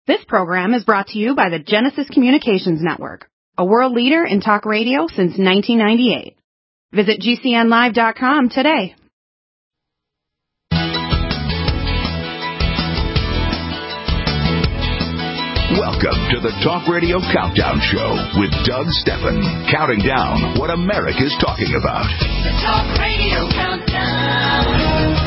This program is brought to you by the Genesis Communications Network, a world leader in talk radio since 1998. Visit GCNlive.com today. Welcome to the Talk Radio Countdown Show with Doug Stephan, counting down what America's talking about. The Talk Radio Countdown.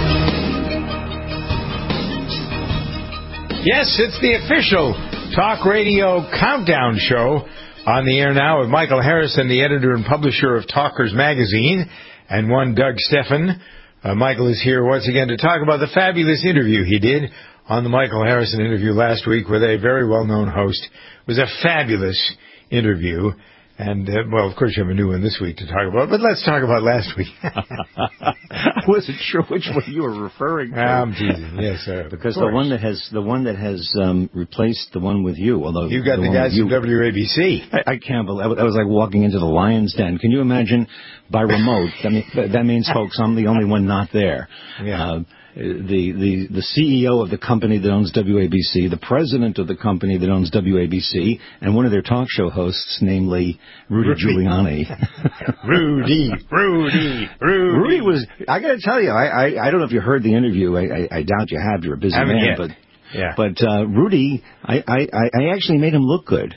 Yes, it's the official Talk Radio Countdown Show on the air now with Michael Harrison, the editor and publisher of Talkers Magazine, and one Doug Stephan. Michael is here once again to talk about the fabulous interview he did on the Michael Harrison interview last week with a very well-known host. It was a fabulous interview. And, well, of course, you have a new one this week to talk about, but let's talk about last week. I wasn't sure which one you were referring to. I'm teasing. Yes, sir. Because the one that has replaced the one with you, although you got the guys from WABC. I can't believe that was like walking into the lion's den. Can you imagine by remote? That means, folks, I'm the only one not there. Yeah. The CEO of the company that owns WABC, the president of the company that owns WABC, and one of their talk show hosts, namely Rudy Giuliani. Rudy was, I got to tell you, I don't know if you heard the interview. I doubt you have. You're a busy man, yet. But Rudy, I actually made him look good.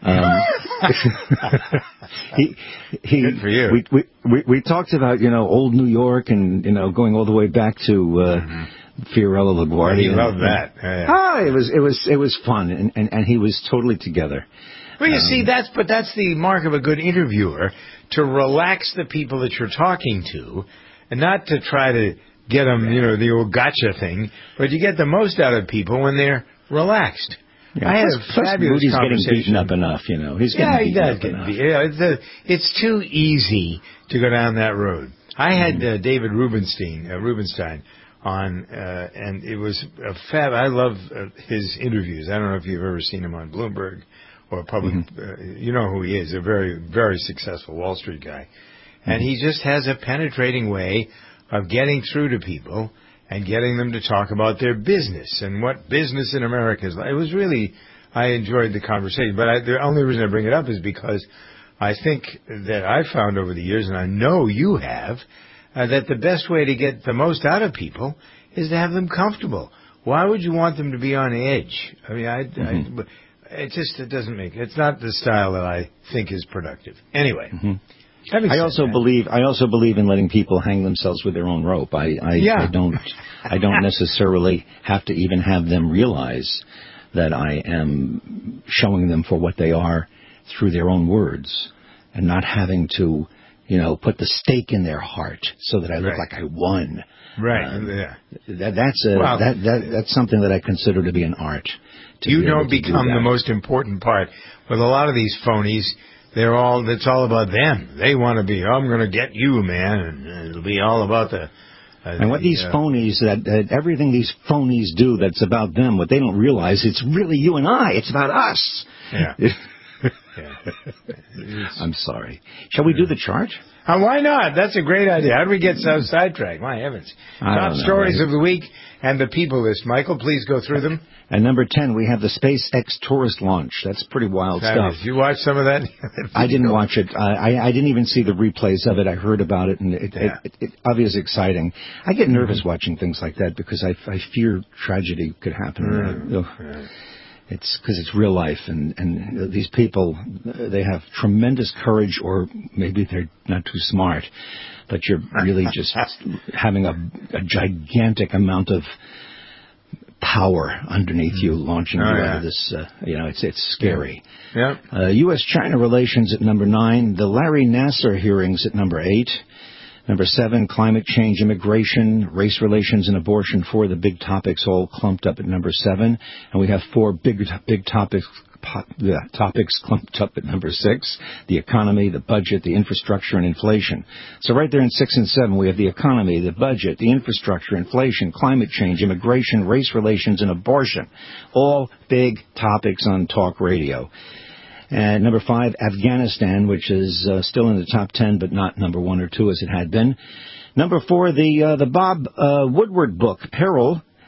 Good for you. We talked about, old New York and, going all the way back to Fiorello LaGuardia. He loved that. It was fun, and he was totally together. Well, you see, that's the mark of a good interviewer, to relax the people that you're talking to, and not to try to get them, the old gotcha thing, but you get the most out of people when they're relaxed. Yeah, I had a fabulous Rudy's conversation. getting beaten up enough, He's getting beaten up enough. It's too easy to go down that road. I had David Rubenstein on, and it was a fab. I love his interviews. I don't know if you've ever seen him on Bloomberg or public. You know who he is. A very, very successful Wall Street guy. And he just has a penetrating way of getting through to people and getting them to talk about their business and what business in America is like. It was really, I enjoyed the conversation. But the only reason I bring it up is because I think that I've found over the years, and I know you have, that the best way to get the most out of people is to have them comfortable. Why would you want them to be on edge? I mean, it doesn't make, it's not the style that I think is productive. Anyway. I also believe in letting people hang themselves with their own rope. I don't necessarily have to even have them realize that I am showing them for what they are through their own words, and not having to, put the stake in their heart so that I look like I won. Right. That's something that I consider to be an art. You don't become the most important part. With a lot of these phonies, it's all about them. They want to be, I'm going to get you, man, and it'll be all about the... and what these phonies, everything these phonies do that's about them, what they don't realize, it's really you and I. It's about us. Yeah. I'm sorry. Shall we do the chart? Why not? That's a great idea. How do we get so sidetracked? My heavens. Top stories of the week and the people list. Michael, please go through them. And number 10, we have the SpaceX tourist launch. That's pretty wild stuff. You watch some of that? I didn't watch it. I didn't even see the replays of it. I heard about it, and it obviously exciting. I get nervous watching things like that because I fear tragedy could happen. It's because it's real life, and these people, they have tremendous courage, or maybe they're not too smart, but you're really just having a gigantic amount of power underneath you, launching you out of this. It's scary. Yeah. U.S.-China relations at number 9. The Larry Nassar hearings at number 8. Number 7, climate change, immigration, race relations, and abortion. 4, the big topics all clumped up at number 7. And we have 4 big topics clumped up at number 6. The economy, the budget, the infrastructure, and inflation. So right there in 6 and 7, we have the economy, the budget, the infrastructure, inflation, climate change, immigration, race relations, and abortion. All big topics on talk radio. And number 5, Afghanistan, which is still in the top 10, but not number 1 or 2 as it had been. Number 4, the Bob Woodward book, Peril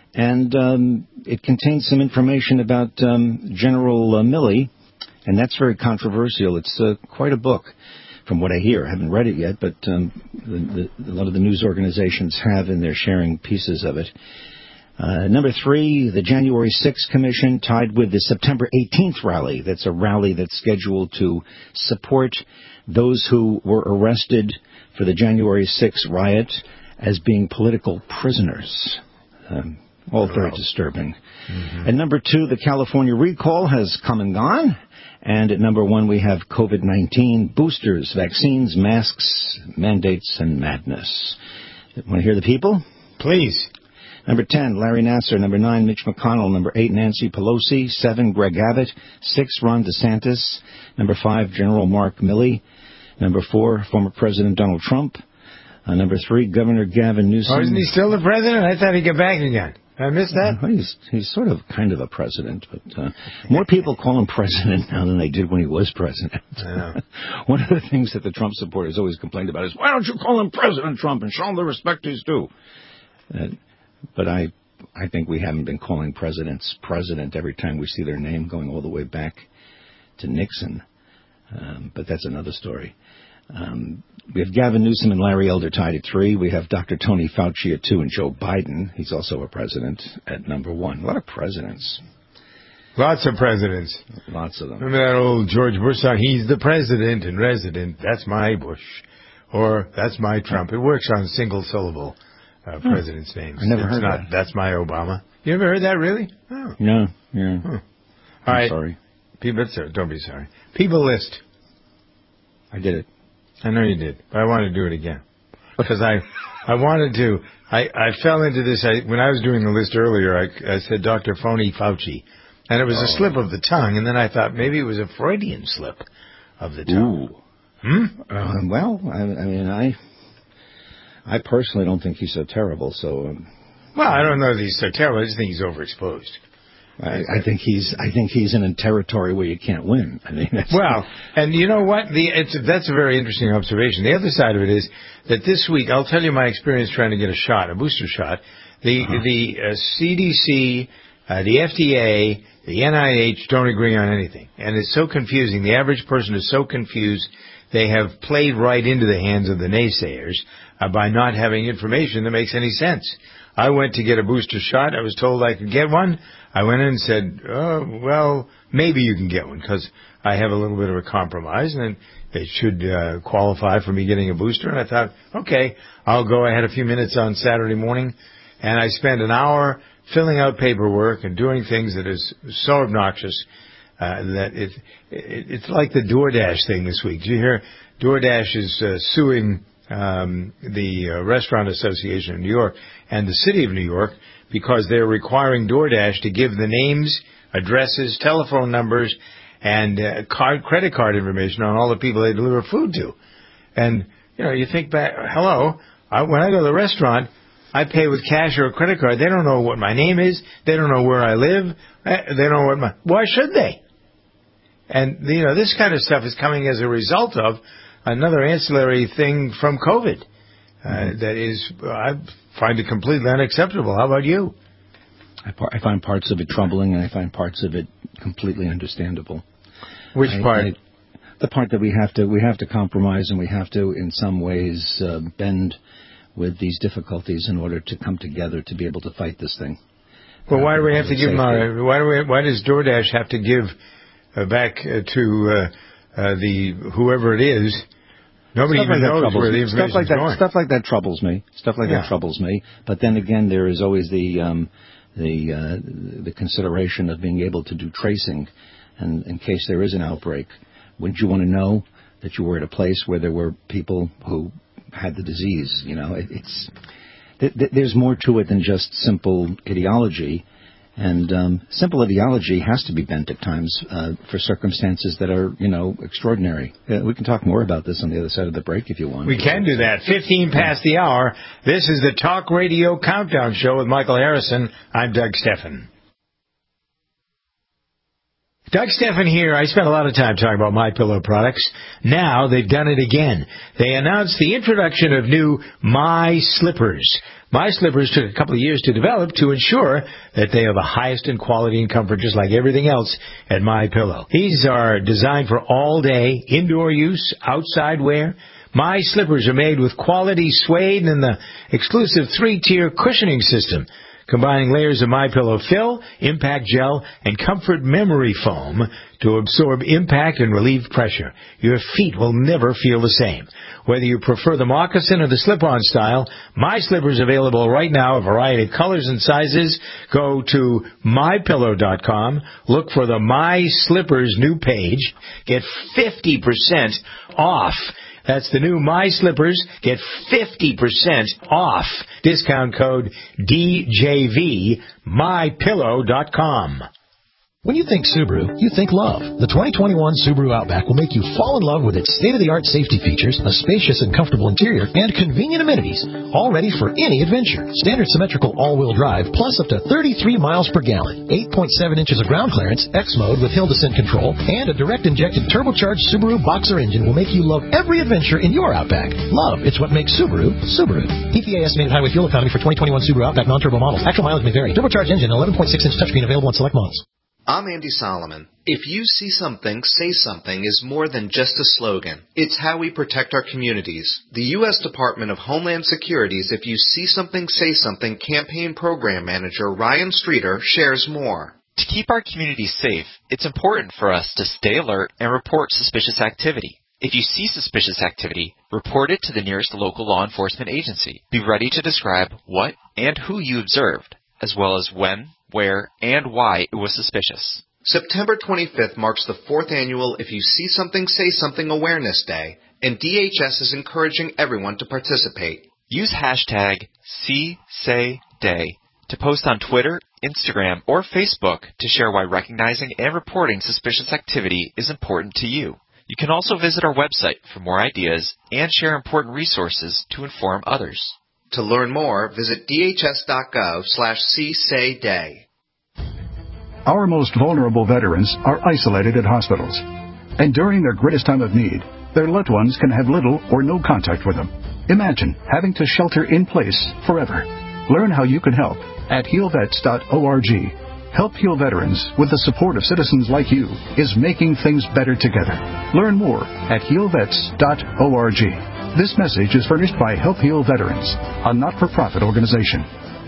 And it contains some information about General Milley, and that's very controversial. It's quite a book, from what I hear. I haven't read it yet, but a lot of the news organizations have, and they're sharing pieces of it. Number 3, the January 6th Commission tied with the September 18th rally. That's a rally that's scheduled to support those who were arrested for the January 6th riot as being political prisoners. All very disturbing. Mm-hmm. At number 2, the California recall has come and gone. And at number 1, we have COVID-19, boosters, vaccines, masks, mandates, and madness. Want to hear the people? Please. Number 10, Larry Nassar. Number 9, Mitch McConnell. Number 8, Nancy Pelosi. 7, Greg Abbott. 6, Ron DeSantis. Number 5, General Mark Milley. Number 4, former President Donald Trump. Number 3, Governor Gavin Newsom. Oh, isn't he still the president? I thought he'd get back again. I missed that? He's sort of kind of a president, but more people call him president now than they did when he was president. I know. One of the things that the Trump supporters always complained about is, why don't you call him President Trump and show him the respect he's due? But I think we haven't been calling presidents president every time we see their name, going all the way back to Nixon. But that's another story. We have Gavin Newsom and Larry Elder tied at 3. We have Dr. Tony Fauci at 2 and Joe Biden. He's also a president at number 1. A lot of presidents. Lots of presidents. Lots of them. Remember that old George Bush song, he's the president and resident, that's my Bush. Or, that's my Trump. It works on single syllable presidents' names. I never heard that. That's my Obama. You ever heard that, really? Oh. No, yeah. Huh. All right. Sorry. Don't be sorry. People list. I did it. I know you did, but I want to do it again. Because I wanted to, I fell into this, when I was doing the list earlier, I said Dr. Phony Fauci, and it was a slip of the tongue, and then I thought maybe it was a Freudian slip of the tongue. Ooh. Well, I mean, I personally don't think he's so terrible, so... Well, I don't know that he's so terrible, I just think he's overexposed. I think he's in a territory where you can't win. I mean, well, and you know what? That's a very interesting observation. The other side of it is that this week, I'll tell you my experience trying to get a booster shot. The CDC, the FDA, the NIH don't agree on anything, and it's so confusing. The average person is so confused. They have played right into the hands of the naysayers by not having information that makes any sense. I went to get a booster shot. I was told I could get one. I went in and said, oh, well, maybe you can get one because I have a little bit of a compromise and it should qualify for me getting a booster. And I thought, okay, I'll go. I had a few minutes on Saturday morning, and I spent an hour filling out paperwork and doing things that is so obnoxious that it's like the DoorDash thing this week. Did you hear DoorDash is suing the Restaurant Association of New York and the City of New York because they're requiring DoorDash to give the names, addresses, telephone numbers, and credit card information on all the people they deliver food to. And, you know, you think back, when I go to the restaurant, I pay with cash or a credit card. They don't know what my name is. They don't know where I live. They don't know why should they? And, you know, this kind of stuff is coming as a result of another ancillary thing from COVID. That is, I find it completely unacceptable. How about you? I find parts of it troubling, and I find parts of it completely understandable. Which part? The part that we have to compromise, and we have to, in some ways, bend with these difficulties in order to come together to be able to fight this thing. Well, why do we have to give them why does DoorDash have to give back to the whoever it is? Nobody even knows where the information is going. Stuff like that troubles me. That troubles me. But then again, there is always the consideration of being able to do tracing, and in case there is an outbreak, wouldn't you want to know that you were at a place where there were people who had the disease? You know, there's more to it than just simple ideology. And simple ideology has to be bent at times for circumstances that are, you know, extraordinary. We can talk more about this on the other side of the break if you want. We can do that. 15 past the hour. This is the Talk Radio Countdown Show with Michael Harrison. I'm Doug Steffen. Doug Steffen here. I spent a lot of time talking about MyPillow products. Now they've done it again. They announced the introduction of new My Slippers. My slippers took a couple of years to develop to ensure that they are the highest in quality and comfort, just like everything else at MyPillow. These are designed for all-day indoor use, outside wear. My slippers are made with quality suede and the exclusive 3-tier cushioning system, combining layers of MyPillow fill, impact gel, and comfort memory foam to absorb impact and relieve pressure. Your feet will never feel the same. Whether you prefer the moccasin or the slip-on style, My Slippers available right now, a variety of colors and sizes. Go to MyPillow.com, look for the My Slippers new page, get 50% off. That's the new My Slippers. Get 50% off. Discount code DJV. MyPillow.com. When you think Subaru, you think love. The 2021 Subaru Outback will make you fall in love with its state-of-the-art safety features, a spacious and comfortable interior, and convenient amenities, all ready for any adventure. Standard symmetrical all-wheel drive, plus up to 33 miles per gallon, 8.7 inches of ground clearance, X mode with hill descent control, and a direct-injected turbocharged Subaru Boxer engine will make you love every adventure in your Outback. Love, it's what makes Subaru, Subaru. EPA estimated highway fuel economy for 2021 Subaru Outback non-turbo models. Actual mileage may vary. Turbocharged engine, 11.6-inch touchscreen available on select models. I'm Andy Solomon. If you see something, say something is more than just a slogan. It's how we protect our communities. The U.S. Department of Homeland Security's If You See Something, Say Something campaign program manager Ryan Streeter shares more. To keep our communities safe, it's important for us to stay alert and report suspicious activity. If you see suspicious activity, report it to the nearest local law enforcement agency. Be ready to describe what and who you observed, as well as when, where, and why it was suspicious. September 25th marks the 4th annual If You See Something, Say Something Awareness Day, and DHS is encouraging everyone to participate. Use hashtag #SeeSayDay to post on Twitter, Instagram, or Facebook to share why recognizing and reporting suspicious activity is important to you. You can also visit our website for more ideas and share important resources to inform others. To learn more, visit dhs.gov/CSayDay. Our most vulnerable veterans are isolated at hospitals, and during their greatest time of need, their loved ones can have little or no contact with them. Imagine having to shelter in place forever. Learn how you can help at healvets.org. Help Heal Veterans, with the support of citizens like you, is making things better together. Learn more at healvets.org. This message is furnished by Help Heal Veterans, a not-for-profit organization.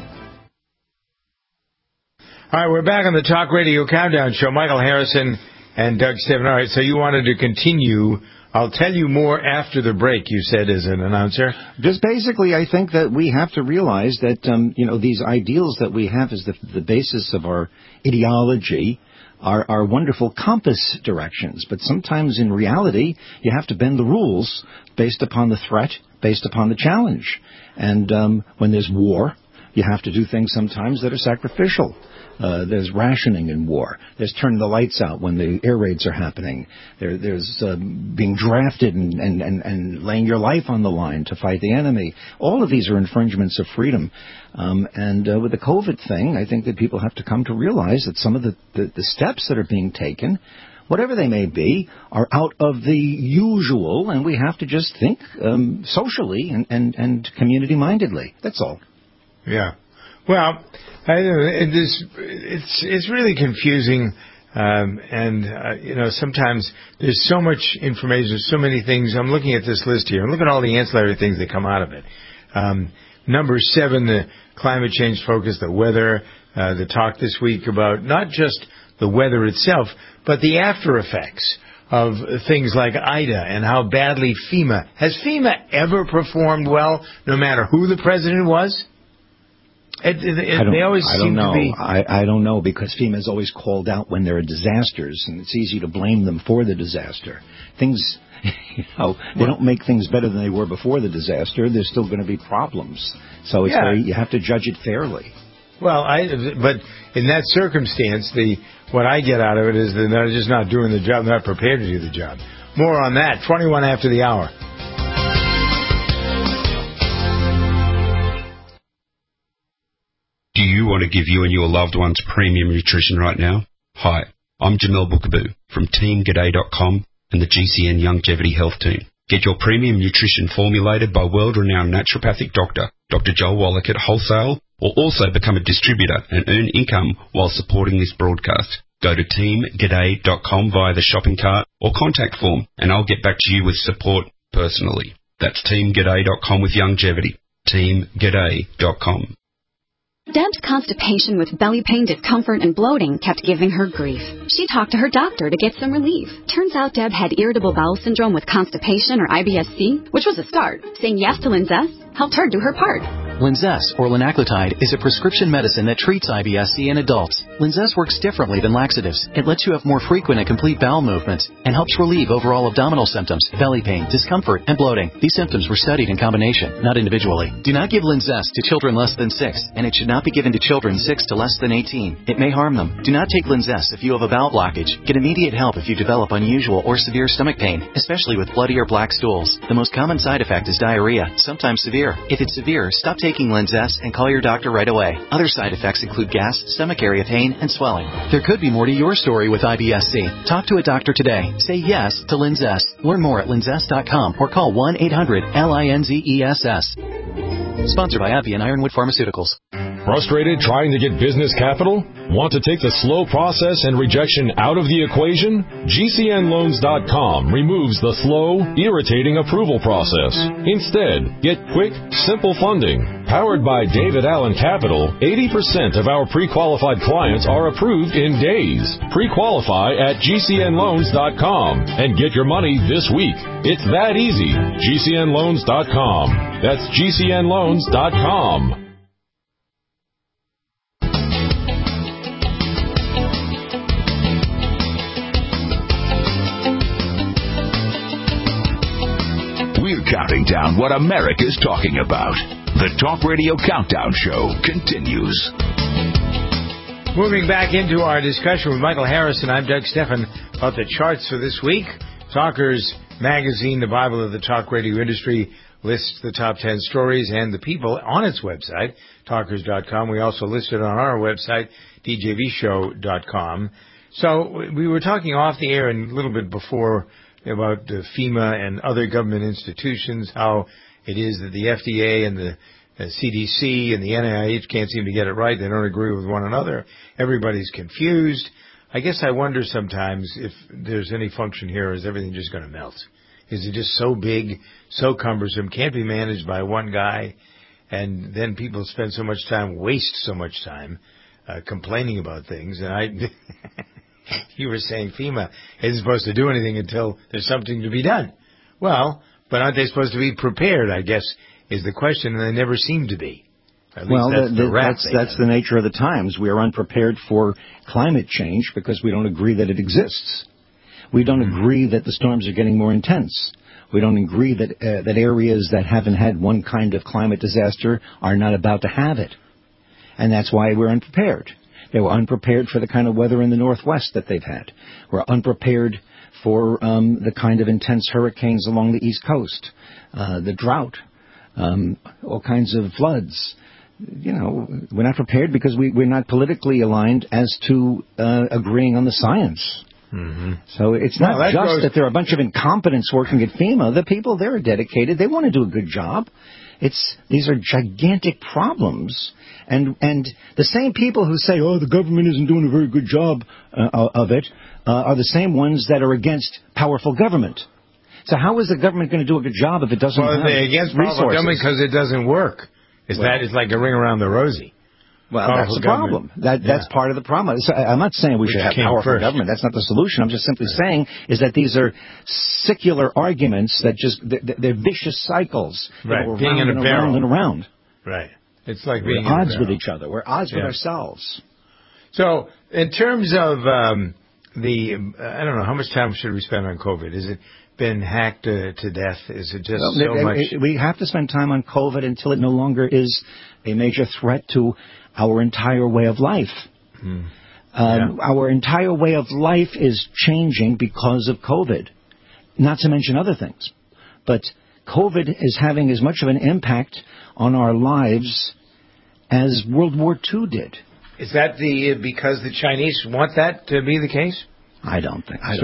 All right, we're back on the Talk Radio Countdown Show. Michael Harrison and Doug Stephan. All right, so you wanted to continue. I'll tell you more after the break, you said as an announcer. Just basically, I think that we have to realize that, these ideals that we have as the basis of our ideology are wonderful compass directions. But sometimes in reality, you have to bend the rules based upon the threat, based upon the challenge. And when there's war, you have to do things sometimes that are sacrificial. There's rationing in war. There's turning the lights out when the air raids are happening. There's being drafted and laying your life on the line to fight the enemy. All of these are infringements of freedom. And with the COVID thing, I think that people have to come to realize that some of the steps that are being taken, whatever they may be, are out of the usual, and we have to just think socially and community-mindedly. That's all. Yeah. Well, it's really confusing, sometimes there's so much information, so many things. I'm looking at this list here, and look at all the ancillary things that come out of it. Number 7, the climate change focus, the weather, the talk this week about not just the weather itself, but the after effects of things like Ida and how badly FEMA. Has FEMA ever performed well, no matter who the president was? I don't know, because FEMA is always called out when there are disasters, and it's easy to blame them for the disaster. Things, they don't make things better than they were before the disaster. There's still going to be problems. So it's you have to judge it fairly. Well, but in that circumstance, what I get out of it is that they're just not doing the job, not prepared to do the job. More on that, 21 after the hour. Do you want to give you and your loved ones premium nutrition right now? Hi, I'm Jamel Bookaboo from TeamGaday.com and the GCN Longevity Health Team. Get your premium nutrition formulated by world-renowned naturopathic doctor Dr. Joel Wallach at Wholesale, or also become a distributor and earn income while supporting this broadcast. Go to teamg'day.com via the shopping cart or contact form, and I'll get back to you with support personally. That's teamg'day.com with longevity. teamg'day.com. Deb's constipation with belly pain, discomfort, and bloating kept giving her grief. She talked to her doctor to get some relief. Turns out Deb had irritable bowel syndrome with constipation, or IBS-C, which was a start. Saying yes to Linzess helped her do her part. Linzess, or linaclotide, is a prescription medicine that treats IBS-C in adults. Linzess works differently than laxatives. It lets you have more frequent and complete bowel movements and helps relieve overall abdominal symptoms, belly pain, discomfort, and bloating. These symptoms were studied in combination, not individually. Do not give Linzess to children less than 6, and it should not be given to children 6 to less than 18. It may harm them. Do not take Linzess if you have a bowel blockage. Get immediate help if you develop unusual or severe stomach pain, especially with bloody or black stools. The most common side effect is diarrhea, sometimes severe. If it's severe, stop taking Linzess and call your doctor right away. Other side effects include gas, stomach area pain, and swelling. There could be more to your story with IBS-C. Talk to a doctor today. Say yes to Linzess. Learn more at linzess.com or call 1-800-LINZESS. Sponsored by AbbVie and Ironwood Pharmaceuticals. Frustrated trying to get business capital? Want to take the slow process and rejection out of the equation? GCNloans.com removes the slow, irritating approval process. Instead, get quick, simple funding. Powered by David Allen Capital, 80% of our pre-qualified clients are approved in days. Pre-qualify at GCNloans.com and get your money this week. It's that easy. GCNloans.com. That's GCNloans.com. We're counting down what America's talking about. The Talk Radio Countdown Show continues. Moving back into our discussion with Michael Harrison, I'm Doug Stephan about the charts for this week. Talkers Magazine, the Bible of the talk radio industry, lists the top 10 stories and the people on its website, talkers.com. We also list it on our website, djvshow.com. So we were talking off the air and a little bit before about FEMA and other government institutions, how it is that the FDA and the CDC and the NIH can't seem to get it right. They don't agree with one another. Everybody's confused. I guess I wonder sometimes if there's any function here, or is everything just going to melt? Is it just so big, so cumbersome, can't be managed by one guy, and then people spend so much time, waste so much time, complaining about things. And you were saying FEMA isn't supposed to do anything until there's something to be done. Well, but aren't they supposed to be prepared, I guess, is the question, and they never seem to be. At least that's the nature of the times. We are unprepared for climate change because we don't agree that it exists. We don't agree that the storms are getting more intense. We don't agree that that areas that haven't had one kind of climate disaster are not about to have it. And that's why we're unprepared. They were unprepared for the kind of weather in the Northwest that they've had. We're unprepared for the kind of intense hurricanes along the East Coast, the drought, all kinds of floods. You know, we're not prepared because we're not politically aligned as to agreeing on the science. Mm-hmm. So it's not that there are a bunch of incompetents working at FEMA. The people there are dedicated. They want to do a good job. These are gigantic problems. And the same people who say, oh, the government isn't doing a very good job of it, are the same ones that are against powerful government. So how is the government going to do a good job if it doesn't have they're against resources? Powerful government because it doesn't work. It's like a ring around the rosy. Well, that's the problem. That's part of the problem. So I'm not saying we should have powerful government. That's not the solution. I'm just simply saying is that these are secular arguments that they're vicious cycles. Right. That Being in a barrel. Around and around. Right. It's like being at odds with each other. We're at odds with ourselves. So in terms of I don't know, how much time should we spend on COVID? Has it been hacked to death? Is it just so much? We have to spend time on COVID until it no longer is a major threat to our entire way of life. Our entire way of life is changing because of COVID, not to mention other things. But COVID is having as much of an impact on our lives as World War II did. Is that because the Chinese want that to be the case? I don't think. I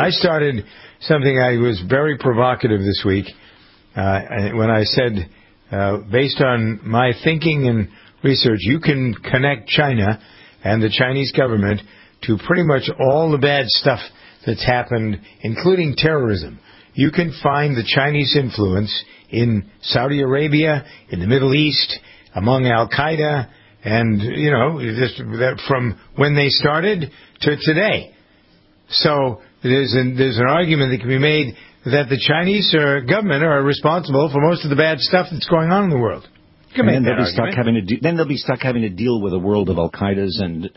started something I was very provocative this week when I said based on my thinking and research, you can connect China and the Chinese government to pretty much all the bad stuff that's happened, including terrorism. You can find the Chinese influence in Saudi Arabia, in the Middle East, among Al-Qaeda, and, just that from when they started to today. So there's an argument that can be made that the Chinese government are responsible for most of the bad stuff that's going on in the world. And then they'll be stuck having to deal with a world of Al-Qaedas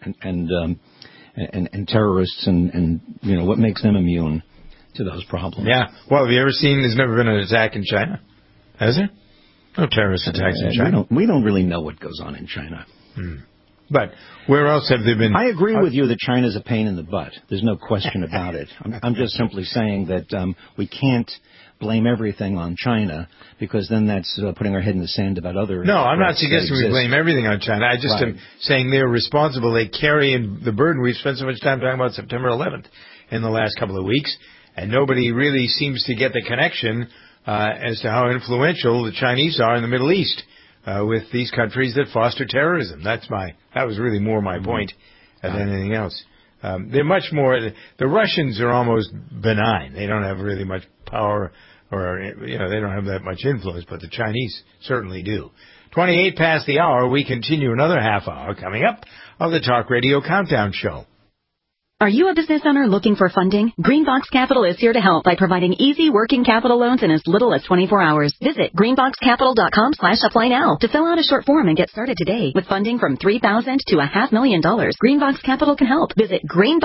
and terrorists and what makes them immune to those problems. Yeah. Well, have you ever seen? There's never been an attack in China, has there? No terrorist attacks in China. We don't really know what goes on in China. But where else have there been? I agree with you that China's a pain in the butt. There's no question about it. I'm just simply saying that we can't blame everything on China, because then that's putting our head in the sand about other... No, I'm not suggesting we blame everything on China. I just am saying they're responsible. They carry in the burden. We've spent so much time talking about September 11th in the last couple of weeks, and nobody really seems to get the connection as to how influential the Chinese are in the Middle East with these countries that foster terrorism. That was really more my point than anything else. They're much more... The Russians are almost benign. They don't have really much power, or they don't have that much influence, but the Chinese certainly do. 28 past the hour, we continue another half hour coming up of the Talk Radio Countdown Show. Are you a business owner looking for funding? Greenbox Capital is here to help by providing easy working capital loans in as little as 24 hours. Visit greenboxcapital.com/apply-now to fill out a short form and get started today. With funding from $3,000 to $500,000, Greenbox Capital can help. Visit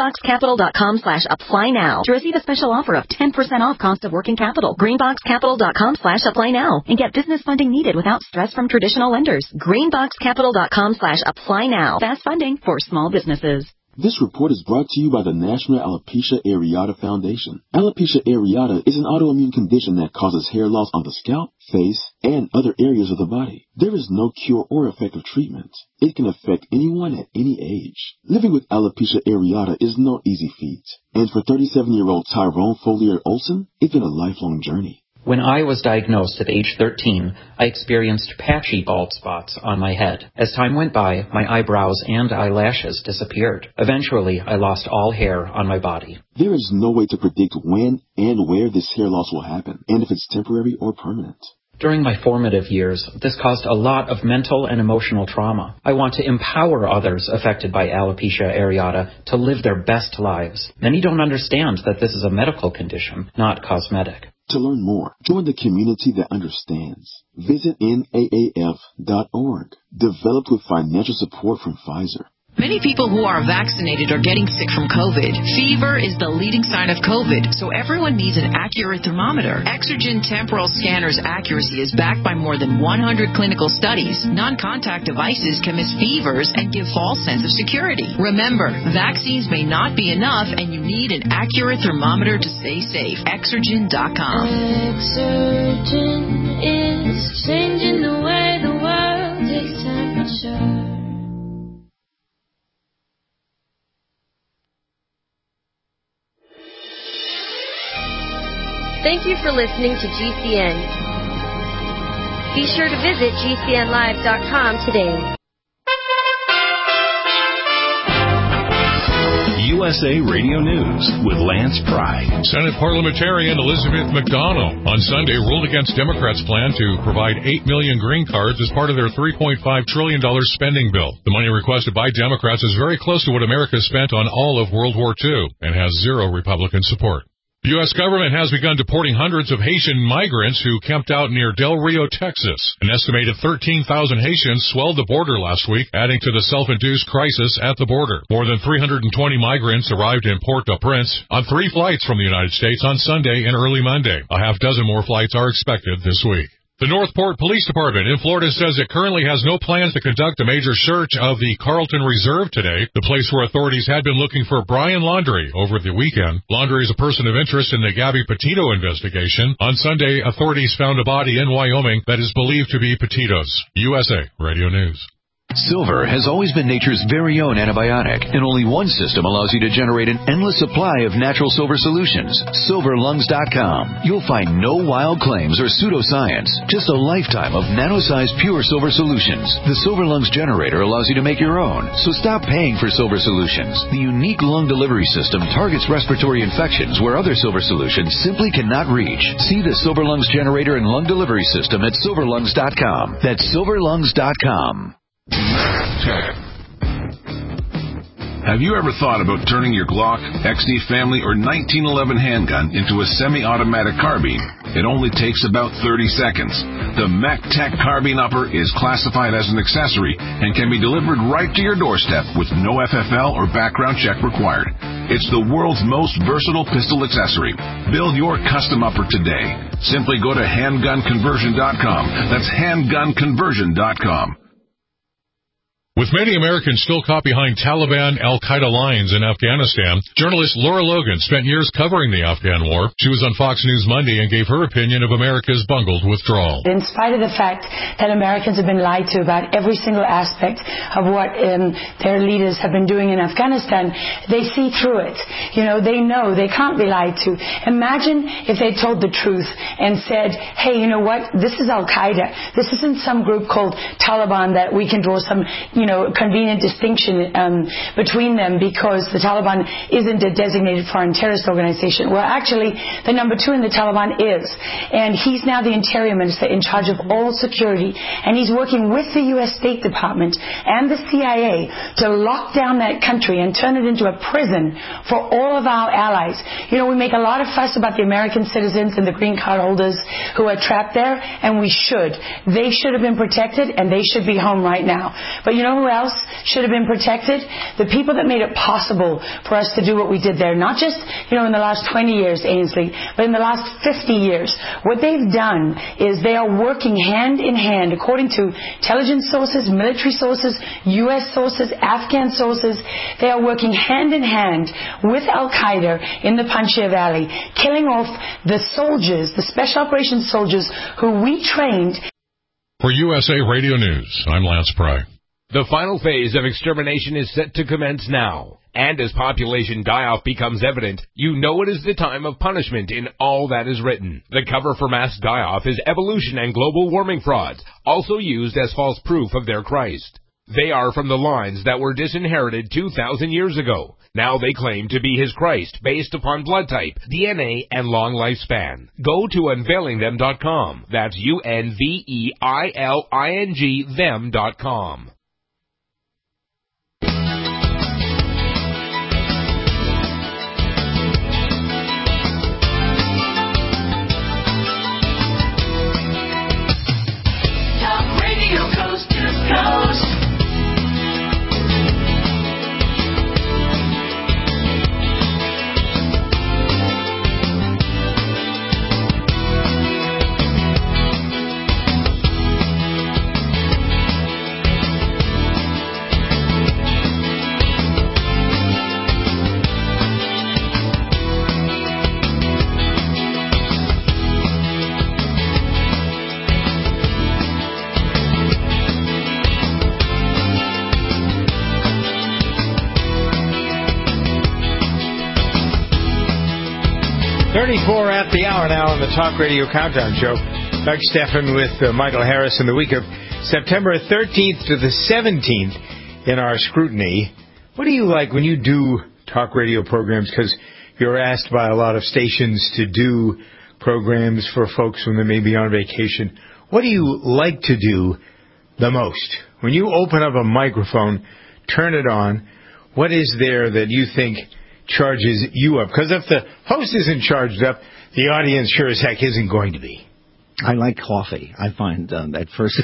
greenboxcapital.com/apply-now to receive a special offer of 10% off cost of working capital. greenboxcapital.com/apply-now and get business funding needed without stress from traditional lenders. greenboxcapital.com/apply-now. Fast funding for small businesses. This report is brought to you by the National Alopecia Areata Foundation. Alopecia areata is an autoimmune condition that causes hair loss on the scalp, face, and other areas of the body. There is no cure or effective treatment. It can affect anyone at any age. Living with alopecia areata is no easy feat. And for 37-year-old Tyrone Folier Olson, it's been a lifelong journey. When I was diagnosed at age 13, I experienced patchy bald spots on my head. As time went by, my eyebrows and eyelashes disappeared. Eventually, I lost all hair on my body. There is no way to predict when and where this hair loss will happen, and if it's temporary or permanent. During my formative years, this caused a lot of mental and emotional trauma. I want to empower others affected by alopecia areata to live their best lives. Many don't understand that this is a medical condition, not cosmetic. To learn more, join the community that understands. Visit NAAF.org. Developed with financial support from Pfizer. Many people who are vaccinated are getting sick from COVID. Fever is the leading sign of COVID, so everyone needs an accurate thermometer. Exergen Temporal Scanner's accuracy is backed by more than 100 clinical studies. Non-contact devices can miss fevers and give false sense of security. Remember, vaccines may not be enough, and you need an accurate thermometer to stay safe. Exergen.com. Exergen is changing the way the world takes temperature. Thank you for listening to GCN. Be sure to visit GCNlive.com today. USA Radio News with Lance Pry. Senate parliamentarian Elizabeth McDonnell on Sunday ruled against Democrats' plan to provide 8 million green cards as part of their $3.5 trillion spending bill. The money requested by Democrats is very close to what America spent on all of World War II and has zero Republican support. The U.S. government has begun deporting hundreds of Haitian migrants who camped out near Del Rio, Texas. An estimated 13,000 Haitians swelled the border last week, adding to the self-induced crisis at the border. More than 320 migrants arrived in Port-au-Prince on 3 flights from the United States on Sunday and early Monday. A half dozen more flights are expected this week. The Northport Police Department in Florida says it currently has no plans to conduct a major search of the Carlton Reserve today, the place where authorities had been looking for Brian Laundrie over the weekend. Laundrie is a person of interest in the Gabby Petito investigation. On Sunday, authorities found a body in Wyoming that is believed to be Petito's. USA Radio News. Silver has always been nature's very own antibiotic, and only one system allows you to generate an endless supply of natural silver solutions. SilverLungs.com. You'll find no wild claims or pseudoscience, just a lifetime of nano-sized pure silver solutions. The Silver Lungs generator allows you to make your own, so stop paying for silver solutions. The unique lung delivery system targets respiratory infections where other silver solutions simply cannot reach. See the Silver Lungs generator and lung delivery system at SilverLungs.com. That's SilverLungs.com. Have you ever thought about turning your Glock, XD Family, or 1911 handgun into a semi-automatic carbine? It only takes about 30 seconds. The MacTech Carbine Upper is classified as an accessory and can be delivered right to your doorstep with no FFL or background check required. It's the world's most versatile pistol accessory. Build your custom upper today. Simply go to handgunconversion.com. That's handgunconversion.com. With many Americans still caught behind Taliban al-Qaeda lines in Afghanistan, journalist Laura Logan spent years covering the Afghan war. She was on Fox News Monday and gave her opinion of America's bungled withdrawal. In spite of the fact that Americans have been lied to about every single aspect of what their leaders have been doing in Afghanistan, they see through it. You know, they know they can't be lied to. Imagine if they told the truth and said, hey, you know what, this is al-Qaeda. This isn't some group called Taliban that we can draw some, convenient distinction between them because the Taliban isn't a designated foreign terrorist organization. Well, actually, the number 2 in the Taliban is. And he's now the Interior Minister in charge of all security. And he's working with the U.S. State Department and the CIA to lock down that country and turn it into a prison for all of our allies. You know, we make a lot of fuss about the American citizens and the green card holders who are trapped there, and we should. They should have been protected, and they should be home right now. But you know who else should have been protected? The people that made it possible for us to do what we did there. Not just, in the last 20 years, Ainsley, but in the last 50 years. What they've done is they are working hand in hand, according to intelligence sources, military sources, U.S. sources, Afghan sources. They are working hand in hand with Al-Qaeda in the Panjshir Valley, killing off the soldiers, the Special Operations soldiers who we trained. For USA Radio News, I'm Lance Pry. The final phase of extermination is set to commence now. And as population die-off becomes evident, you know it is the time of punishment in all that is written. The cover for mass die-off is evolution and global warming frauds, also used as false proof of their Christ. They are from the lines that were disinherited 2,000 years ago. Now they claim to be his Christ based upon blood type, DNA, and long lifespan. Go to unveilingthem.com. That's UNVEILING them.com. At the hour now on the Talk Radio Countdown Show. Doug Stephan with Michael Harris in the week of September 13th to the 17th in our scrutiny. What do you like when you do talk radio programs? Because you're asked by a lot of stations to do programs for folks when they may be on vacation. What do you like to do the most? When you open up a microphone, turn it on, what is there that you think charges you up? Because if the host isn't charged up, the audience sure as heck isn't going to be. I like coffee. I find at first,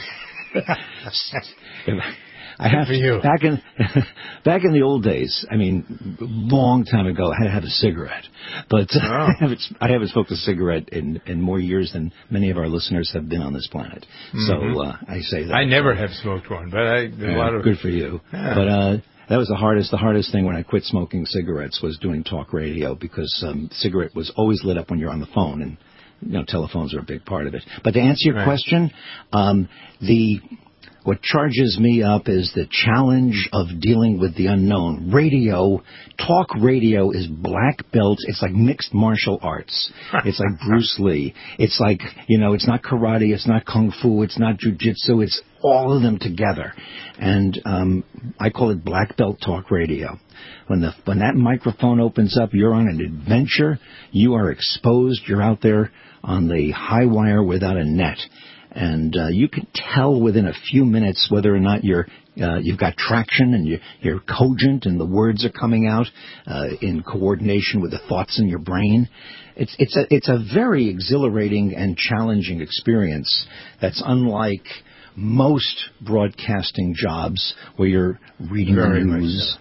I have to, back in the old days. I mean, long time ago, I had to have a cigarette, but I haven't smoked a cigarette in more years than many of our listeners have been on this planet. Mm-hmm. So I say that I never have smoked one, but a lot of good for you. Yeah. But that was the hardest thing when I quit smoking cigarettes was doing talk radio because cigarette was always lit up when you're on the phone, and telephones are a big part of it. But to answer your question, the What charges me up is the challenge of dealing with the unknown. Talk radio is black belt. It's like mixed martial arts. It's like Bruce Lee. It's like, it's not karate, it's not kung fu, it's not jujitsu, it's all of them together. And I call it black belt talk radio. When that microphone opens up, you're on an adventure. You are exposed. You're out there on the high wire without a net. And you can tell within a few minutes whether or not you've got traction and you're cogent and the words are coming out in coordination with the thoughts in your brain. It's a very exhilarating and challenging experience that's unlike most broadcasting jobs where you're reading the news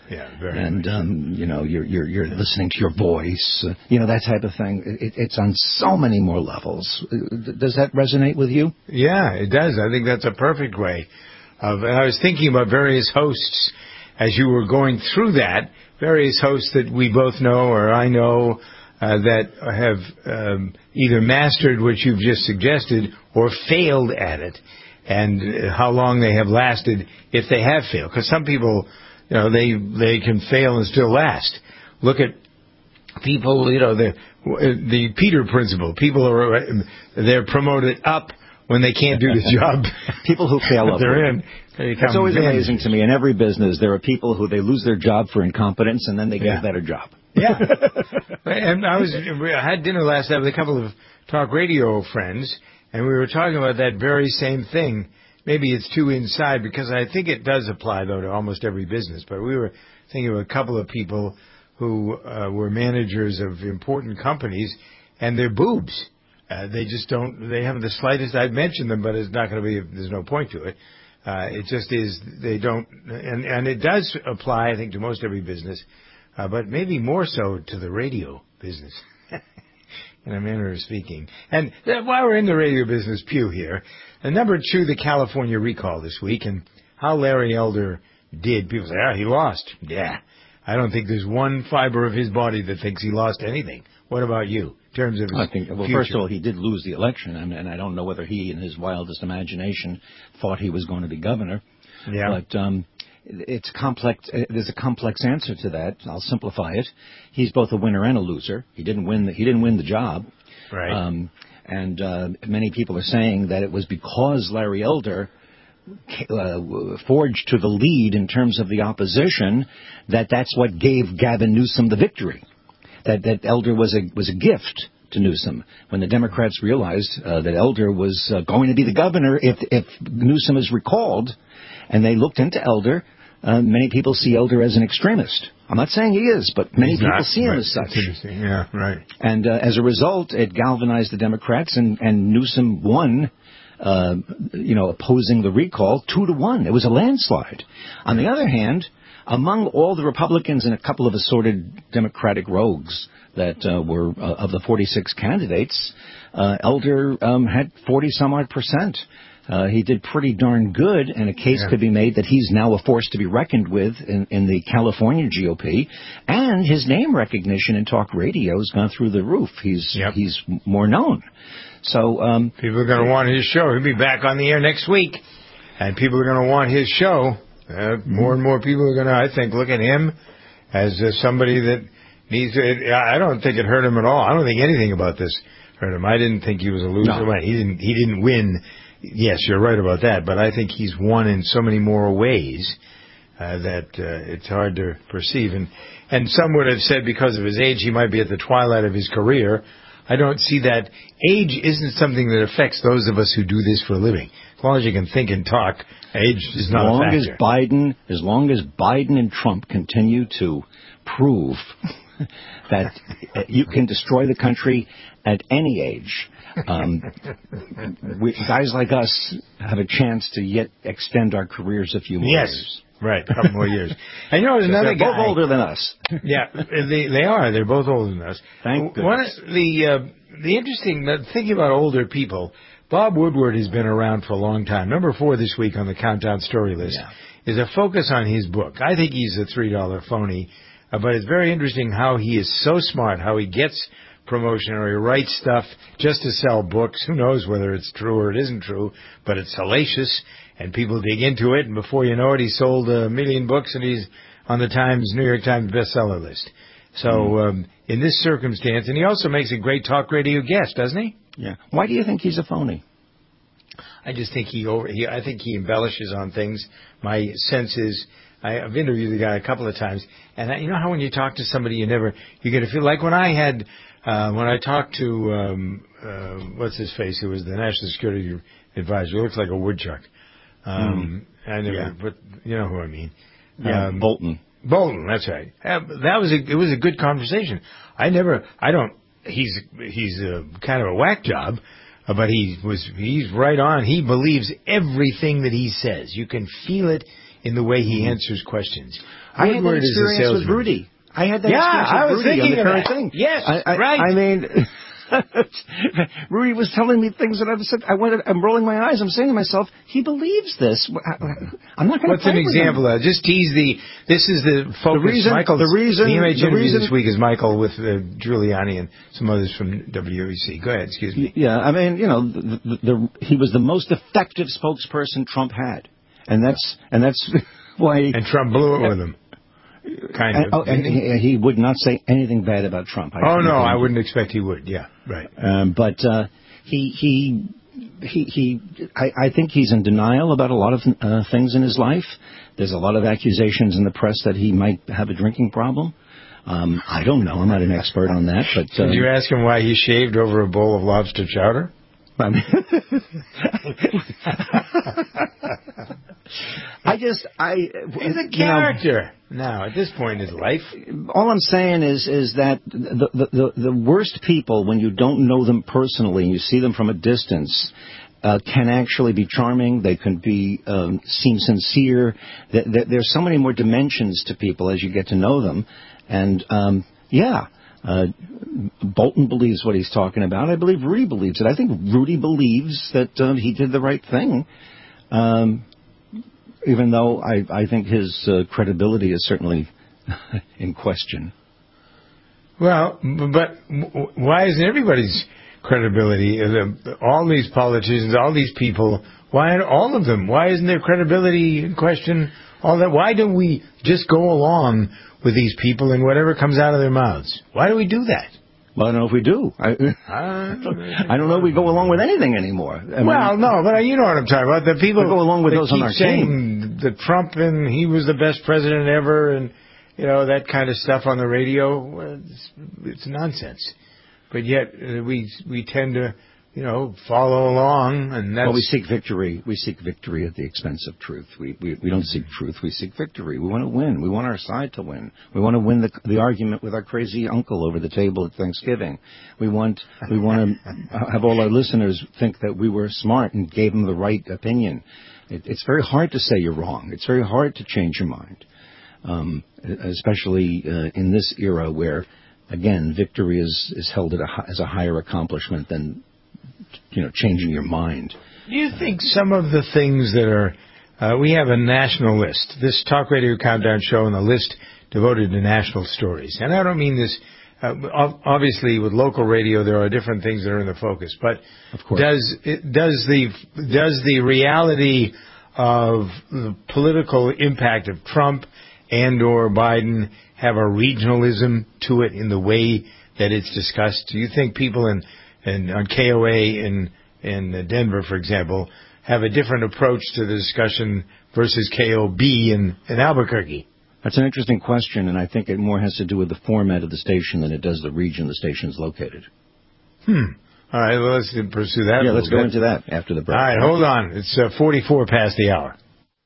you're listening to your voice, that type of thing. It's on so many more levels. Does that resonate with you? Yeah, it does. I think that's a perfect way of. I was thinking about various hosts as you were going through that. Various hosts that we both know or I know that have either mastered what you've just suggested or failed at it. And how long they have lasted if they have failed. Because some people, they can fail and still last. Look at people, the Peter principle. People they're promoted up when they can't do the job. People who fail up. They're in. It's always amazing to me. In every business, there are people who they lose their job for incompetence and then they get a better job. Yeah. And I had dinner last night with a couple of talk radio friends. And we were talking about that very same thing. Maybe it's too inside because I think it does apply, though, to almost every business. But we were thinking of a couple of people who were managers of important companies, and they're boobs. They just don't, they haven't the slightest, I've mentioned them, but it's not going to be, there's no point to it. It just is, they don't, and it does apply, I think, to most every business, but maybe more so to the radio business. In a manner of speaking. And while we're in the radio business pew here, number 2, the California recall this week, and how Larry Elder did. People say, he lost. Yeah. I don't think there's one fiber of his body that thinks he lost anything. What about you, in terms of his future? First of all, he did lose the election, and I don't know whether he, in his wildest imagination, thought he was going to be governor. Yeah. But it's complex. There's a complex answer to that. I'll simplify it. He's both a winner and a loser. He didn't win the job. Right. And many people are saying that it was because Larry Elder forged to the lead in terms of the opposition that's what gave Gavin Newsom the victory. That Elder was a gift to Newsom. When the Democrats realized that Elder was going to be the governor if Newsom is recalled, and they looked into Elder. Many people see Elder as an extremist. I'm not saying he is, but many people see him as such. That's interesting. Yeah, right. And as a result, it galvanized the Democrats, and Newsom won, opposing the recall 2-1. It was a landslide. On the other hand, among all the Republicans and a couple of assorted Democratic rogues that were of the 46 candidates, Elder had 40-some-odd%. He did pretty darn good, and a case could be made that he's now a force to be reckoned with in the California GOP, and his name recognition in talk radio has gone through the roof. He's more known. So people are going to want his show. He'll be back on the air next week, and people are going to want his show. More and more people are going to, I think, look at him as somebody that needs to. I don't think it hurt him at all. I don't think anything about this hurt him. I didn't think he was a loser. No. He didn't win. Yes, you're right about that, but I think he's won in so many more ways that it's hard to perceive. And some would have said because of his age, he might be at the twilight of his career. I don't see that. Age isn't something that affects those of us who do this for a living. As long as you can think and talk, age is not a factor. As long as Biden and Trump continue to prove that you can destroy the country at any age, guys like us have a chance to yet extend our careers a few more years. Right, a couple more years. And there's another guy. They're both older than us. Yeah, they are. They're both older than us. Thank goodness. The interesting, thinking about older people, Bob Woodward has been around for a long time. Number 4 this week on the Countdown Story List is a focus on his book. I think he's a $3 phony, but it's very interesting how he is so smart, how he gets promotion, or he writes stuff just to sell books. Who knows whether it's true or it isn't true, but it's salacious, and people dig into it, and before you know it, he sold 1 million books, and he's on the New York Times bestseller list. So in this circumstance, and he also makes a great talk radio guest, doesn't he? Yeah. Why do you think he's a phony? I just think I think he embellishes on things. My sense is, I've interviewed the guy a couple of times, and you know how when you talk to somebody, you get a feel like when I talked to what's his face, who was the National Security Advisor, he looks like a woodchuck. But you know who I mean. Yeah, Bolton. Bolton, that's right. It was a good conversation. He's kind of a whack job, but he's right on. He believes everything that he says. You can feel it in the way he answers questions. I had that experience with Rudy. I had that experience with Rudy on the current thing. Yes, right. I mean, Rudy was telling me things that I've said. I'm rolling my eyes. I'm saying to myself, he believes this. I'm not going to. What's an example of that? Just tease this is the focus. The image interview this week is Michael with Giuliani and some others from WEC. Go ahead, excuse me. Yeah, I mean, he was the most effective spokesperson Trump had, and that's why. And Trump blew it with him. Kind of. And he would not say anything bad about Trump. I wouldn't expect he would. Yeah, right. But I think he's in denial about a lot of things in his life. There's a lot of accusations in the press that he might have a drinking problem. I don't know. I'm not an expert on that. But did you ask him why he shaved over a bowl of lobster chowder? He's a character now at this point in his life. All I'm saying is that the worst people, when you don't know them personally and you see them from a distance, can actually be charming. They can seem sincere. There's so many more dimensions to people as you get to know them. And Bolton believes what he's talking about. I believe Rudy believes it. I think Rudy believes that he did the right thing. Even though I think his credibility is certainly in question. Well, but why isn't everybody's credibility, all these politicians, all these people, why aren't all of them? Why isn't their credibility in question? All that? Why don't we just go along with these people and whatever comes out of their mouths? Why do we do that? Well, I don't know if we do. I don't know if we go along with anything anymore. No, but you know what I'm talking about. The people go along with those on our team. The Trump and he was the best president ever, and that kind of stuff on the radio. It's nonsense. But yet we tend to follow along, and that's... Well, we seek victory. We seek victory at the expense of truth. We don't seek truth. We seek victory. We want to win. We want our side to win. We want to win the argument with our crazy uncle over the table at Thanksgiving. We want to have all our listeners think that we were smart and gave them the right opinion. It's very hard to say you're wrong. It's very hard to change your mind, especially in this era where, again, victory is held as a higher accomplishment than changing your mind. Do you think some of the things that are... we have a national list. This Talk Radio Countdown show and the list devoted to national stories. And I don't mean this... obviously, with local radio, there are different things that are in the focus. But of course. Does the reality of the political impact of Trump and or Biden have a regionalism to it in the way that it's discussed? Do you think people on KOA in Denver, for example, have a different approach to the discussion versus KOB in Albuquerque? That's an interesting question, and I think it more has to do with the format of the station than it does the region the station is located. All right, well, let's pursue that. Yeah, let's go into that after the break. All right, hold on. It's 44 past the hour.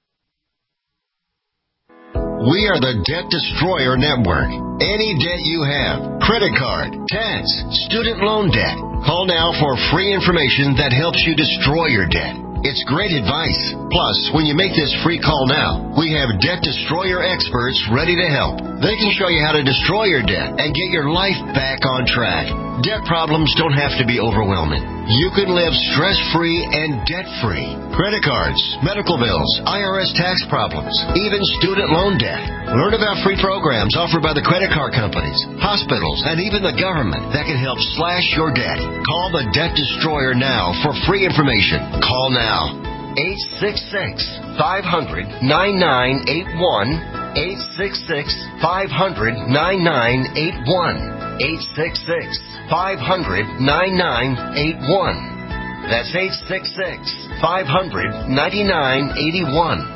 We are the Debt Destroyer Network. Any debt you have, credit card, tax, student loan debt, call now for free information that helps you destroy your debt. It's great advice. Plus, when you make this free call now, we have Debt Destroyer experts ready to help. They can show you how to destroy your debt and get your life back on track. Debt problems don't have to be overwhelming. You can live stress-free and debt-free. Credit cards, medical bills, IRS tax problems, even student loan debt. Learn about free programs offered by the credit card companies, hospitals, and even the government that can help slash your debt. Call the Debt Destroyer now for free information. Call now. 866-500-9981. 866-500-9981. 866-500-9981. That's 866-500-9981.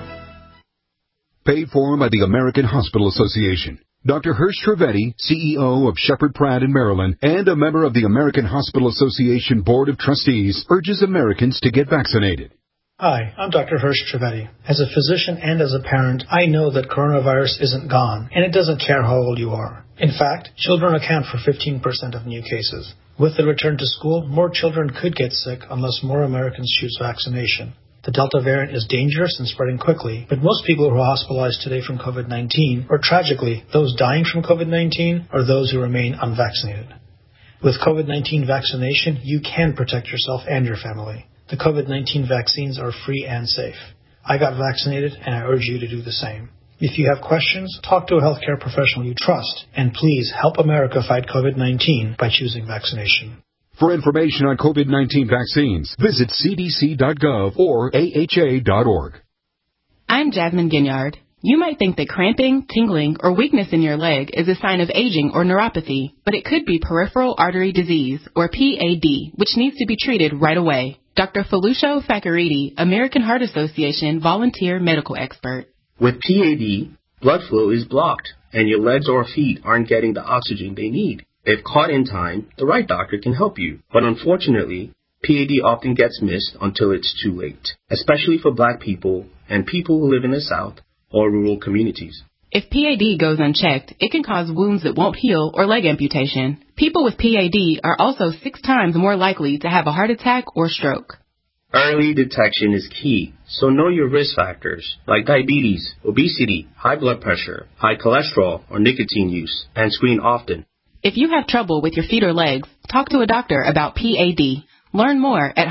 Paid for by the American Hospital Association. Dr. Hirsch Trivedi, CEO of Shepherd Pratt in Maryland and a member of the American Hospital Association Board of Trustees, urges Americans to get vaccinated. Hi, I'm Dr. Hirsch Trivedi. As a physician and as a parent, I know that coronavirus isn't gone, and it doesn't care how old you are. In fact, children account for 15% of new cases. With the return to school, more children could get sick unless more Americans choose vaccination. The Delta variant is dangerous and spreading quickly, but most people who are hospitalized today from COVID-19, or tragically, those dying from COVID-19, are those who remain unvaccinated. With COVID-19 vaccination, you can protect yourself and your family. The COVID-19 vaccines are free and safe. I got vaccinated, and I urge you to do the same. If you have questions, talk to a healthcare professional you trust, and please help America fight COVID-19 by choosing vaccination. For information on COVID-19 vaccines, visit cdc.gov or aha.org. I'm Jasmine Ginyard. You might think that cramping, tingling, or weakness in your leg is a sign of aging or neuropathy, but it could be peripheral artery disease, or PAD, which needs to be treated right away. Dr. Felucio Fakaridi, American Heart Association volunteer medical expert. With PAD, blood flow is blocked, and your legs or feet aren't getting the oxygen they need. If caught in time, the right doctor can help you. But unfortunately, PAD often gets missed until it's too late, especially for Black people and people who live in the South or rural communities. If PAD goes unchecked, it can cause wounds that won't heal or leg amputation. People with PAD are also 6 times more likely to have a heart attack or stroke. Early detection is key, so know your risk factors like diabetes, obesity, high blood pressure, high cholesterol, or nicotine use, and screen often. If you have trouble with your feet or legs, talk to a doctor about PAD. Learn more at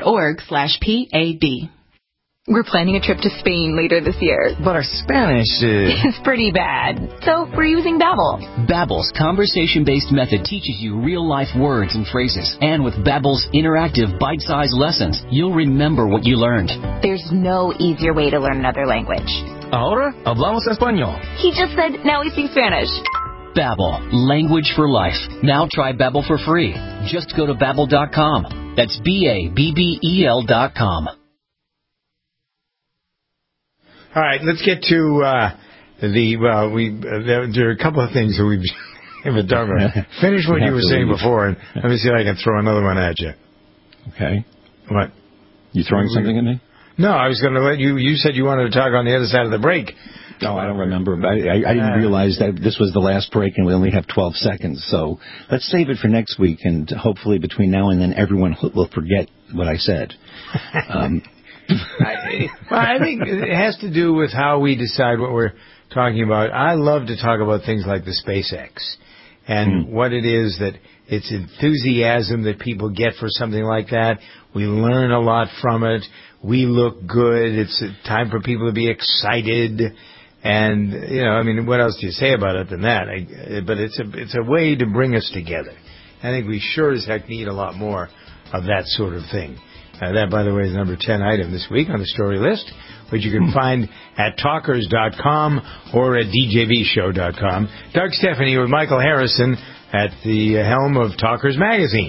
heart.org/PAD. We're planning a trip to Spain later this year. But our Spanish is pretty bad. So we're using Babbel. Babbel's conversation-based method teaches you real-life words and phrases. And with Babbel's interactive bite-sized lessons, you'll remember what you learned. There's no easier way to learn another language. Ahora hablamos español. He just said, now we speak Spanish. Babbel, language for life. Now try Babbel for free. Just go to Babbel.com. That's Babbel.com. All right, let's get to there are a couple of things that we've been talking about. Finish what you were saying before, and let me see if I can throw another one at you. Okay. What? You throwing something at me? No, I was going to let you. You said you wanted to talk on the other side of the break. No, I don't remember. I didn't realize that this was the last break and we only have 12 seconds. So let's save it for next week, and hopefully between now and then everyone will forget what I said. I think it has to do with how we decide what we're talking about. I love to talk about things like the SpaceX and what it is that it's enthusiasm that people get for something like that. We learn a lot from it. We look good. It's a time for people to be excited. And, you know, I mean, what else do you say about it than that? But it's a way to bring us together. I think we sure as heck need a lot more of that sort of thing. That, by the way, is number 10 item this week on the story list, which you can find at talkers.com or at djbshow.com. Doug Stephanie with Michael Harrison at the helm of Talkers Magazine.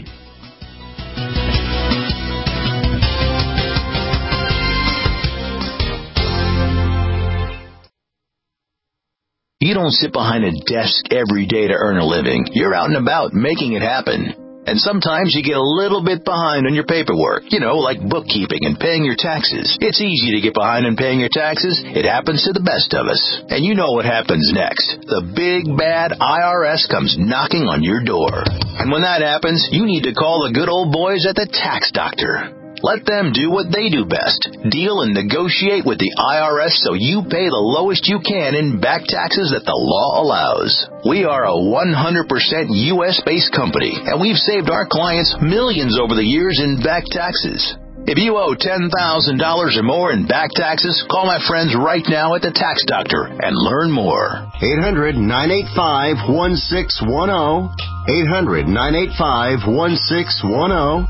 You don't sit behind a desk every day to earn a living. You're out and about making it happen. And sometimes you get a little bit behind on your paperwork, like bookkeeping and paying your taxes. It's easy to get behind on paying your taxes. It happens to the best of us. And you know what happens next. The big, bad IRS comes knocking on your door. And when that happens, you need to call the good old boys at the Tax Doctor. Let them do what they do best. Deal and negotiate with the IRS so you pay the lowest you can in back taxes that the law allows. We are a 100% U.S.-based company, and we've saved our clients millions over the years in back taxes. If you owe $10,000 or more in back taxes, call my friends right now at the Tax Doctor and learn more. 800-985-1610. 800-985-1610.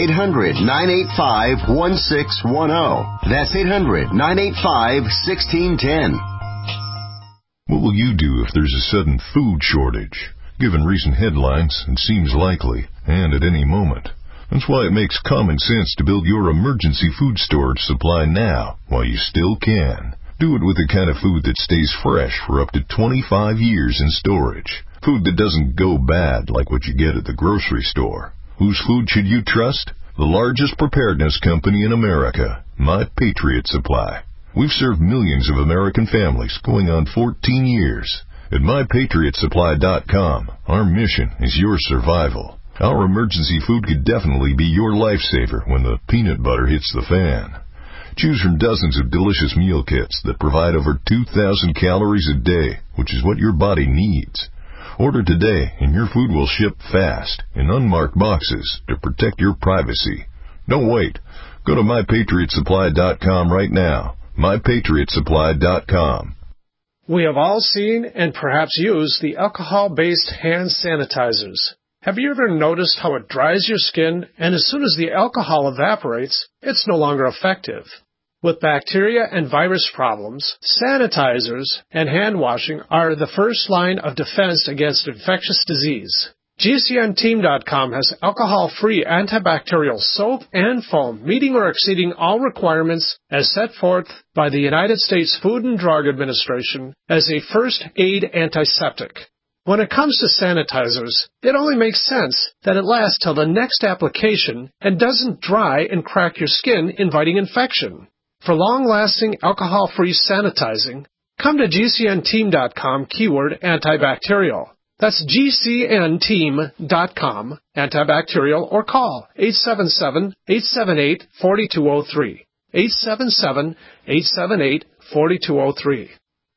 800-985-1610. That's 800-985-1610. What will you do if there's a sudden food shortage? Given recent headlines, it seems likely, and at any moment. That's why it makes common sense to build your emergency food storage supply now, while you still can. Do it with the kind of food that stays fresh for up to 25 years in storage. Food that doesn't go bad like what you get at the grocery store. Whose food should you trust? The largest preparedness company in America, My Patriot Supply. We've served millions of American families going on 14 years. At MyPatriotSupply.com, our mission is your survival. Our emergency food could definitely be your lifesaver when the peanut butter hits the fan. Choose from dozens of delicious meal kits that provide over 2,000 calories a day, which is what your body needs. Order today, and your food will ship fast in unmarked boxes to protect your privacy. Don't wait. Go to MyPatriotSupply.com right now. MyPatriotSupply.com. We have all seen and perhaps used the alcohol-based hand sanitizers. Have you ever noticed how it dries your skin, and as soon as the alcohol evaporates, it's no longer effective? With bacteria and virus problems, sanitizers and hand washing are the first line of defense against infectious disease. GCNteam.com has alcohol-free antibacterial soap and foam meeting or exceeding all requirements as set forth by the United States Food and Drug Administration as a first aid antiseptic. When it comes to sanitizers, it only makes sense that it lasts till the next application and doesn't dry and crack your skin, inviting infection. For long-lasting alcohol-free sanitizing, come to GCNteam.com keyword antibacterial. That's GCNteam.com antibacterial or call 877-878-4203. 877-878-4203.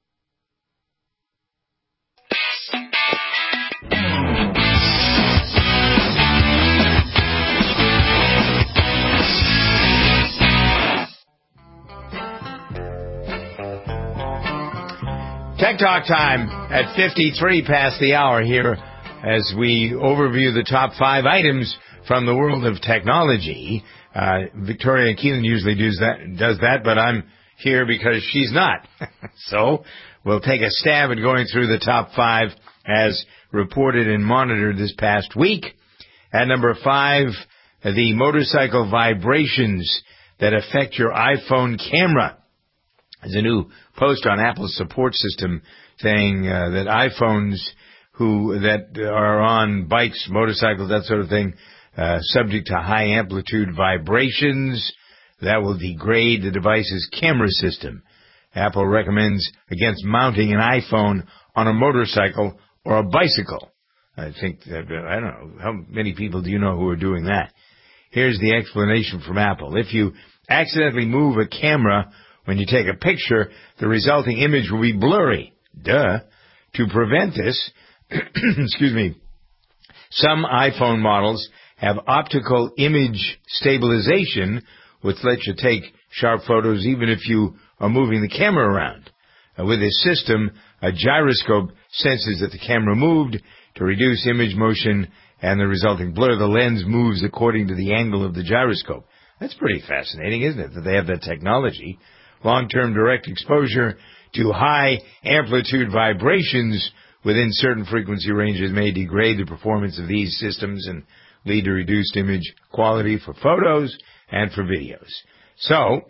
Tech Talk time at 53 past the hour here as we overview the top 5 items from the world of technology. Victoria Keelan usually does that, but I'm here because she's not. So we'll take a stab at going through the top 5 as reported and monitored this past week. At number 5, the motorcycle vibrations that affect your iPhone camera. There's a new post on Apple's support system saying that iPhones that are on bikes, motorcycles, that sort of thing, subject to high amplitude vibrations, that will degrade the device's camera system. Apple recommends against mounting an iPhone on a motorcycle or a bicycle. I don't know, how many people do you know who are doing that? Here's the explanation from Apple. If you accidentally move a camera when you take a picture, the resulting image will be blurry. Duh. To prevent this, excuse me, some iPhone models have optical image stabilization, which lets you take sharp photos even if you are moving the camera around. With this system, a gyroscope senses that the camera moved. To reduce image motion and the resulting blur, the lens moves according to the angle of the gyroscope. That's pretty fascinating, isn't it, that they have that technology? Long-term direct exposure to high amplitude vibrations within certain frequency ranges may degrade the performance of these systems and lead to reduced image quality for photos and for videos. So,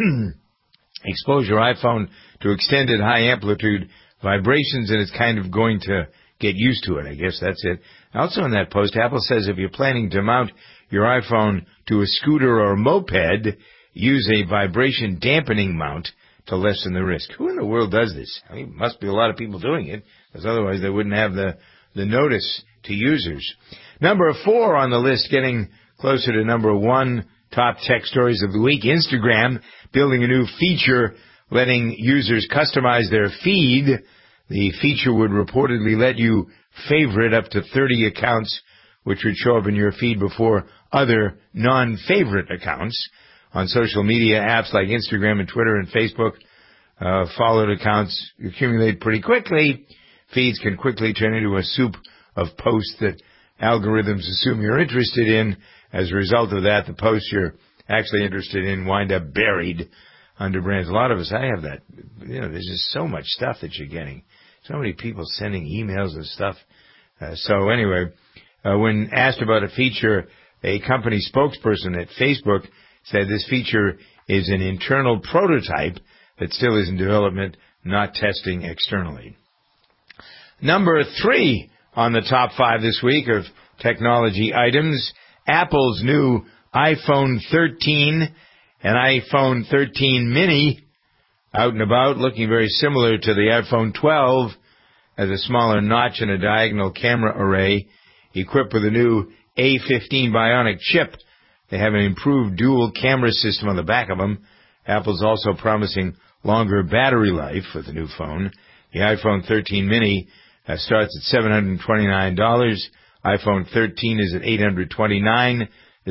expose your iPhone to extended high amplitude vibrations and it's kind of going to get used to it. I guess that's it. Also in that post, Apple says if you're planning to mount your iPhone to a scooter or a moped, use a vibration dampening mount to lessen the risk. Who in the world does this? I mean, must be a lot of people doing it, because otherwise they wouldn't have the notice to users. Number 4 on the list, getting closer to number 1 top tech stories of the week. Instagram building a new feature letting users customize their feed. The feature would reportedly let you favorite up to 30 accounts, which would show up in your feed before other non-favorite accounts. On social media apps like Instagram and Twitter and Facebook, followed accounts accumulate pretty quickly. Feeds can quickly turn into a soup of posts that algorithms assume you're interested in. As a result of that, the posts you're actually interested in wind up buried under brands. A lot of us, I have that. There's just so much stuff that you're getting. So many people sending emails and stuff. So anyway, when asked about a feature, a company spokesperson at Facebook said this feature is an internal prototype that still is in development, not testing externally. Number 3 on the top 5 this week of technology items, Apple's new iPhone 13 and iPhone 13 mini out and about, looking very similar to the iPhone 12, has a smaller notch and a diagonal camera array, equipped with a new A15 Bionic chip. They have an improved dual camera system on the back of them. Apple's also promising longer battery life with the new phone. The iPhone 13 mini starts at $729. iPhone 13 is at $829.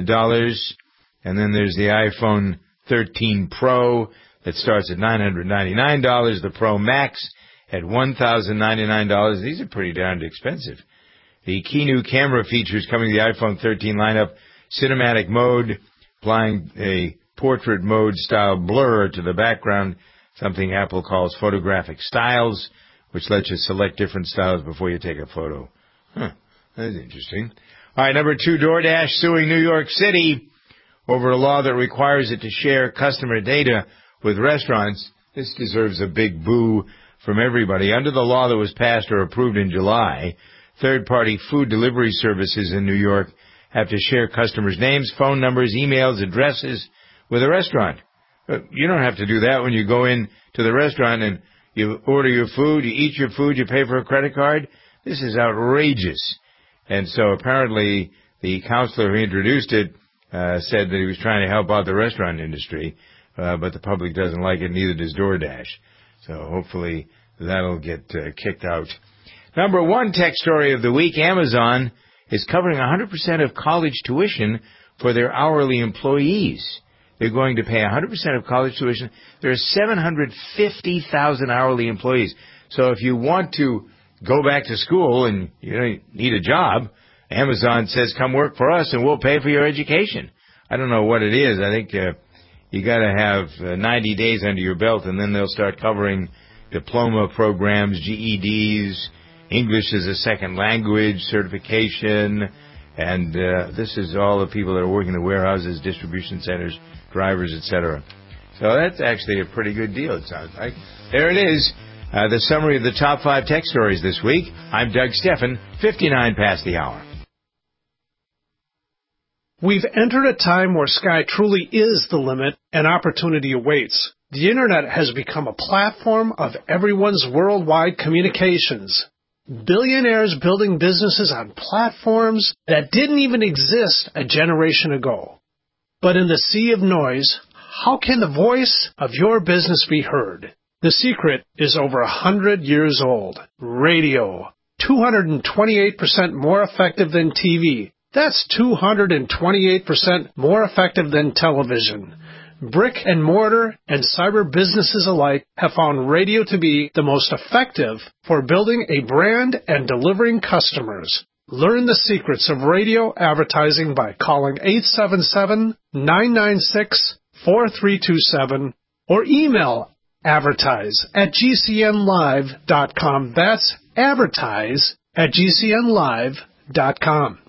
And then there's the iPhone 13 Pro that starts at $999. The Pro Max at $1,099. These are pretty darn expensive. The key new camera features coming to the iPhone 13 lineup: cinematic mode, applying a portrait mode style blur to the background, something Apple calls photographic styles, which lets you select different styles before you take a photo. That's interesting. All right, number 2, DoorDash suing New York City over a law that requires it to share customer data with restaurants. This deserves a big boo from everybody. Under the law that was passed or approved in July, third-party food delivery services in New York have to share customers' names, phone numbers, emails, addresses with a restaurant. You don't have to do that when you go in to the restaurant and you order your food, you eat your food, you pay for a credit card. This is outrageous. And so apparently the counselor who introduced it said that he was trying to help out the restaurant industry, but the public doesn't like it, neither does DoorDash. So hopefully that'll get kicked out. Number 1 tech story of the week, Amazon is covering 100% of college tuition for their hourly employees. They're going to pay 100% of college tuition. There are 750,000 hourly employees. So if you want to go back to school and you need a job, Amazon says, come work for us and we'll pay for your education. I don't know what it is. I think you got to have 90 days under your belt, and then they'll start covering diploma programs, GEDs, English as a second language certification, and this is all the people that are working in the warehouses, distribution centers, drivers, etc. So that's actually a pretty good deal, it sounds like. There it is, the summary of the top 5 tech stories this week. I'm Doug Steffen, 59 past the hour. We've entered a time where sky truly is the limit and opportunity awaits. The Internet has become a platform of everyone's worldwide communications. Billionaires building businesses on platforms that didn't even exist a generation ago. But in the sea of noise, how can the voice of your business be heard? The secret is over 100 years old. Radio. 228% more effective than TV. That's 228% more effective than television. Brick and mortar and cyber businesses alike have found radio to be the most effective for building a brand and delivering customers. Learn the secrets of radio advertising by calling 877-996-4327 or email advertise@gcnlive.com. That's advertise@gcnlive.com.